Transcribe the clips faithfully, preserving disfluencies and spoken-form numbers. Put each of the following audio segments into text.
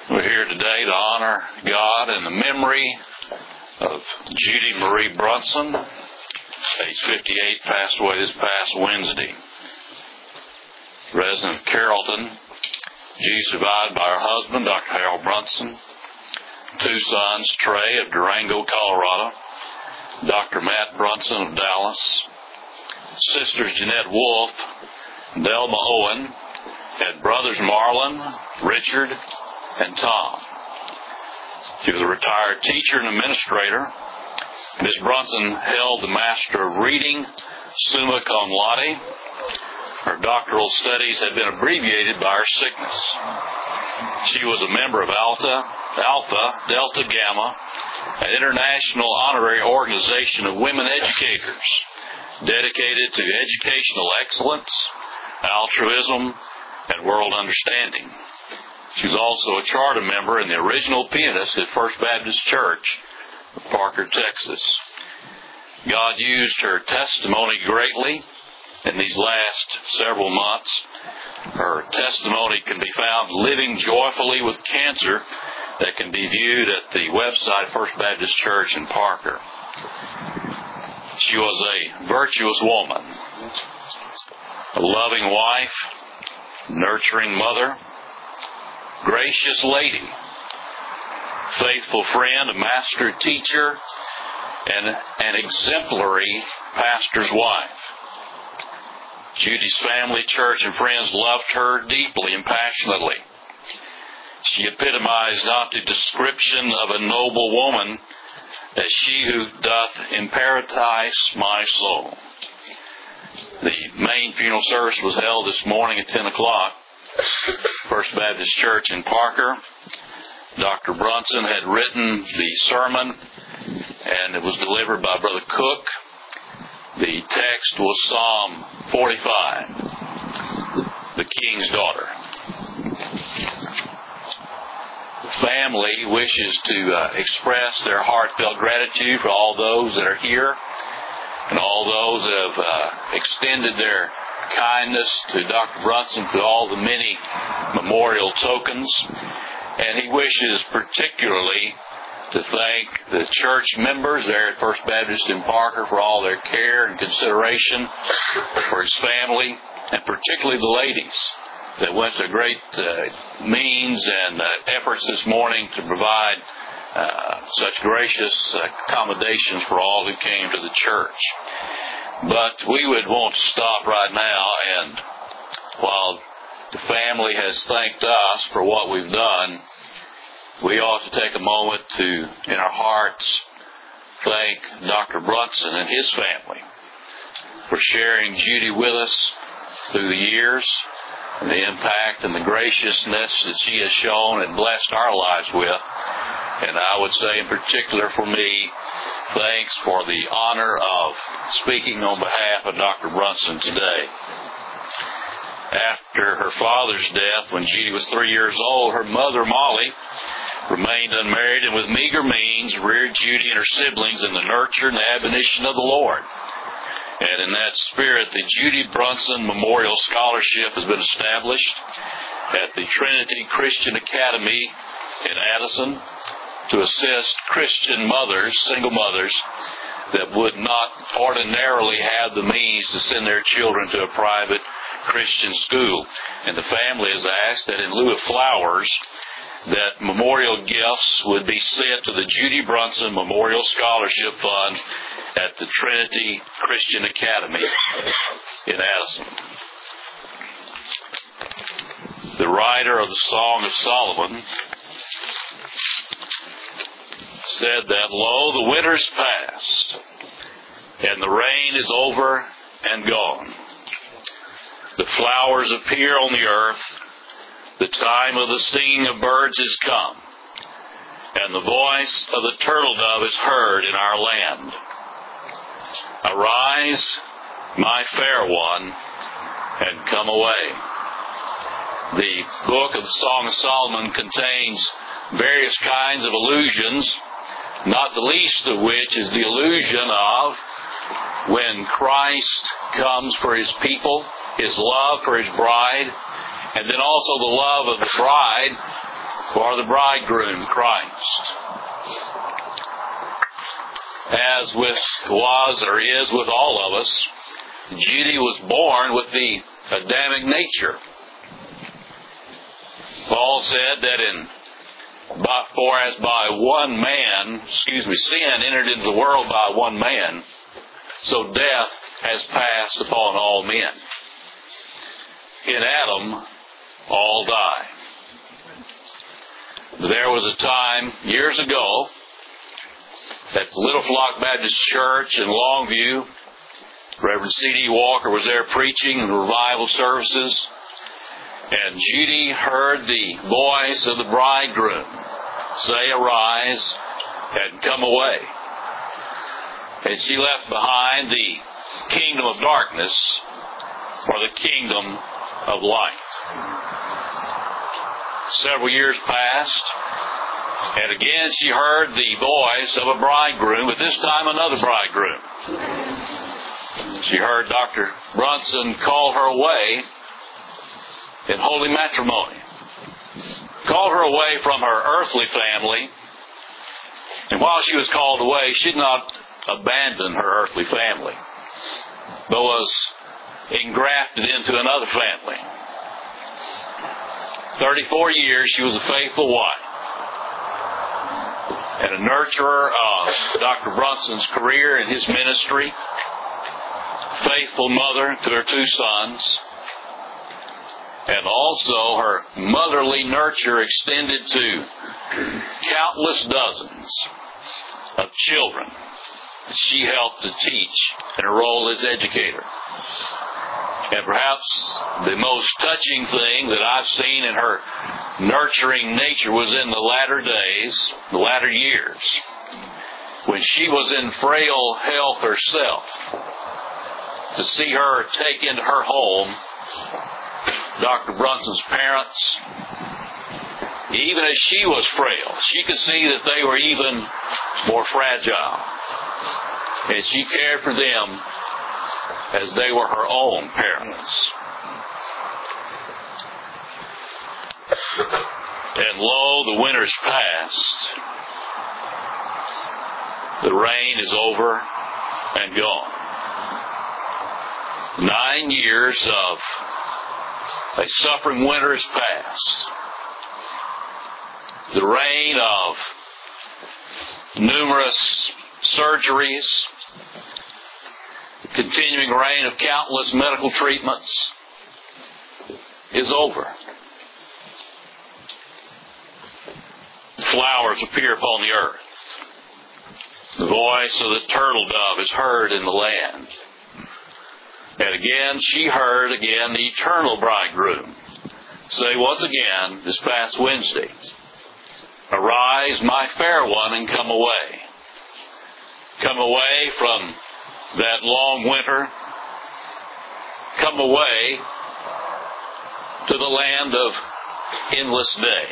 We're here today to honor God in the memory of Judy Marie Brunson, age fifty-eight, passed away this past Wednesday. Resident of Carrollton, Judy survived by her husband, Doctor Harold Brunson, two sons, Trey of Durango, Colorado, Doctor Matt Brunson of Dallas, sisters Jeanette Wolf, Delma Owen, had brothers Marlon, Richard, and Tom. She was a retired teacher and administrator. Miz Brunson held the Master of Reading, summa cum laude. Her doctoral studies had been abbreviated by her sickness. She was a member of Alta, Alpha Delta Gamma, an international honorary organization of women educators dedicated to educational excellence, altruism, and world understanding. She was also a charter member and the original pianist at First Baptist Church of Parker, Texas. God used her testimony greatly in these last several months. Her testimony can be found, Living Joyfully with Cancer, that can be viewed at the website First Baptist Church in Parker. She was a virtuous woman, a loving wife, nurturing mother, gracious lady, faithful friend, a master teacher, and an exemplary pastor's wife. Judy's family, church, and friends loved her deeply and passionately. She epitomized not the description of a noble woman as she who doth imperatize my soul. The main funeral service was held this morning at ten o'clock. First Baptist Church in Parker. Doctor Brunson had written the sermon, and it was delivered by Brother Cook. The text was Psalm forty-five, the King's Daughter. The family wishes to uh, express their heartfelt gratitude for all those that are here and all those that have uh, extended their kindness to Doctor Brunson through all the many memorial tokens. And he wishes particularly to thank the church members there at First Baptist in Parker for all their care and consideration for his family, and particularly the ladies that went to great uh, means and uh, efforts this morning to provide uh, such gracious accommodations for all who came to the church. But we would want to stop right now, and while the family has thanked us for what we've done, we ought to take a moment to, in our hearts, thank Doctor Brunson and his family for sharing Judy with us through the years, and the impact and the graciousness that she has shown and blessed our lives with. And I would say in particular for me, thanks for the honor of speaking on behalf of Doctor Brunson today. After her father's death, when Judy was three years old, her mother, Molly, remained unmarried and with meager means reared Judy and her siblings in the nurture and the admonition of the Lord. And in that spirit, the Judy Brunson Memorial Scholarship has been established at the Trinity Christian Academy in Addison to assist Christian mothers, single mothers, that would not ordinarily have the means to send their children to a private Christian school. And the family has asked that in lieu of flowers, that memorial gifts would be sent to the Judy Brunson Memorial Scholarship Fund at the Trinity Christian Academy in Addison. The writer of the Song of Solomon said that, "Lo, the winter is past, and the rain is over and gone. The flowers appear on the earth. The time of the singing of birds is come, and the voice of the turtle dove is heard in our land. Arise, my fair one, and come away." The book of the Song of Solomon contains various kinds of allusions, not the least of which is the allusion of when Christ comes for His people, His love for His bride, and then also the love of the bride for the bridegroom, Christ. As with was or is with all of us, Judy was born with the Adamic nature. Paul said that in by, for as by one man, excuse me, sin entered into the world by one man, so death has passed upon all men. In Adam, all die. There was a time years ago at the Little Flock Baptist Church in Longview. Reverend C D Walker was there preaching in the revival services, and Judy heard the voice of the bridegroom say, "Arise and come away." And she left behind the kingdom of darkness for the kingdom of light. Several years passed, and again she heard the voice of a bridegroom, but this time another bridegroom. She heard Doctor Brunson call her away in holy matrimony. Called her away from her earthly family. And while she was called away, she did not abandon her earthly family, but was engrafted into another family. Thirty-four years she was a faithful wife and a nurturer of Doctor Brunson's career and his ministry. Faithful mother to her two sons, and also her motherly nurture extended to countless dozens of children she helped to teach in her role as educator. And perhaps the most touching thing that I've seen in her nurturing nature was in the latter days, the latter years, when she was in frail health herself. To see her take into her home Doctor Brunson's parents, even as she was frail, she could see that they were even more fragile. And she cared for them as they were her own parents. And lo, the winter's past. The rain is over and gone. Nine years of a suffering winter is past. The reign of numerous surgeries, the continuing reign of countless medical treatments is over. Flowers appear upon the earth. The voice of the turtle dove is heard in the land. And again, she heard again the eternal bridegroom say once again this past Wednesday, "Arise, my fair one, and come away." Come away from that long winter. Come away to the land of endless day.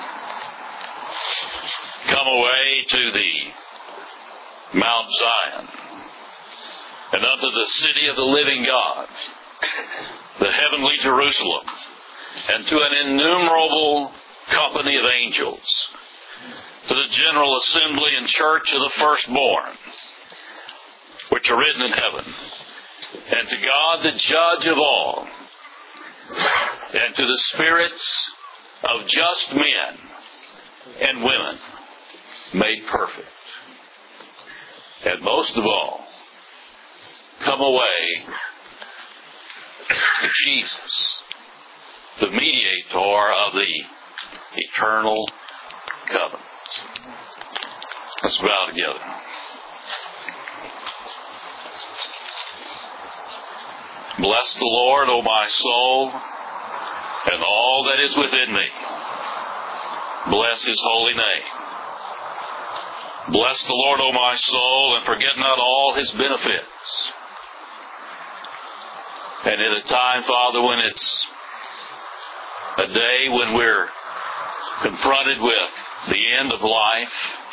Come away to the Mount Zion, and unto the city of the living God, the heavenly Jerusalem, and to an innumerable company of angels, to the general assembly and church of the firstborn, which are written in heaven, and to God the judge of all, and to the spirits of just men and women made perfect. And most of all, come away to Jesus, the mediator of the eternal covenant. Let's bow together. Bless the Lord, O my soul, and all that is within me. Bless His holy name. Bless the Lord, O my soul, and forget not all His benefits. And in a time, Father, when it's a day when we're confronted with the end of life,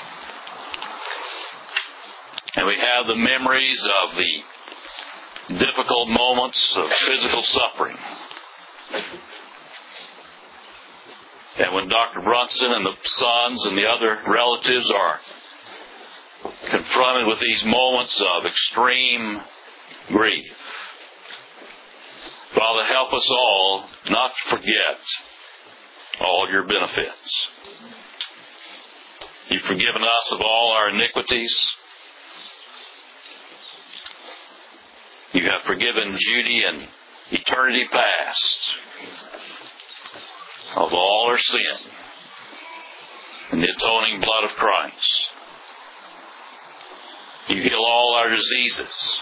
and we have the memories of the difficult moments of physical suffering, And when Doctor Brunson and the sons and the other relatives are confronted with these moments of extreme grief, Father, help us all not to forget all your benefits. You've forgiven us of all our iniquities. You have forgiven Judy in eternity past of all her sin in the atoning blood of Christ. You heal all our diseases,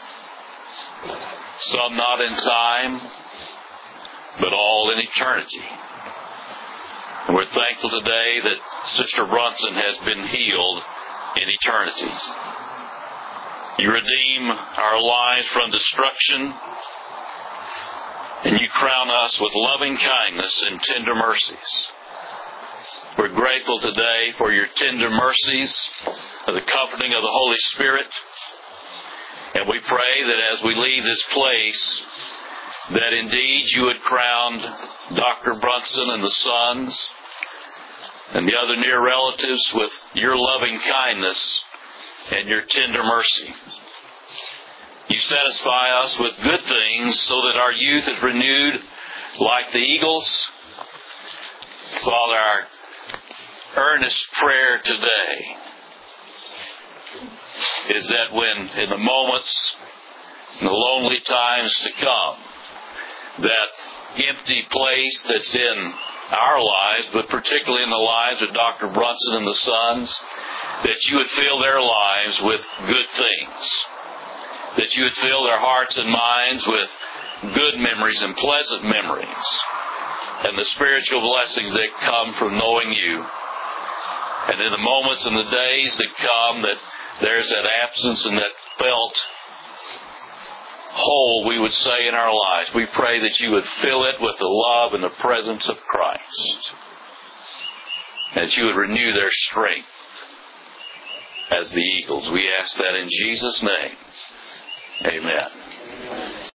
some not in time, but all in eternity. And we're thankful today that Sister Brunson has been healed in eternity. You redeem our lives from destruction, and you crown us with loving kindness and tender mercies. We're grateful today for your tender mercies, for the comforting of the Holy Spirit, and we pray that as we leave this place, that indeed you had crowned Doctor Brunson and the sons and the other near relatives with your loving kindness and your tender mercy. You satisfy us with good things so that our youth is renewed like the eagles. Father, our earnest prayer today is that when in the moments, in the lonely times to come, that empty place that's in our lives, but particularly in the lives of Doctor Brunson and the sons, that you would fill their lives with good things. That you would fill their hearts and minds with good memories and pleasant memories. And the spiritual blessings that come from knowing you. And in the moments and the days that come, that there's that absence and that felt hole, we would say, in our lives. We pray that you would fill it with the love and the presence of Christ. That you would renew their strength as the eagles. We ask that in Jesus' name. Amen.